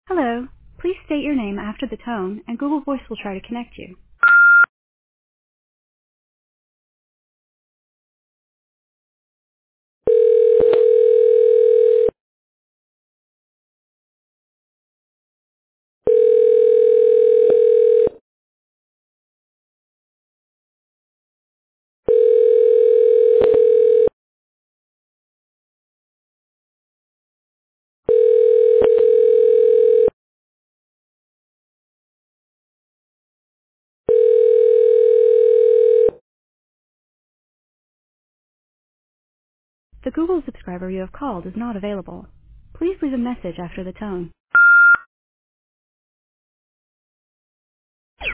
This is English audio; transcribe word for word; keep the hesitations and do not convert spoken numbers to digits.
Hello. Please state your name after the tone, and Google Voice will try to connect you. The Google subscriber you have called is not available. Please leave a message after the tone.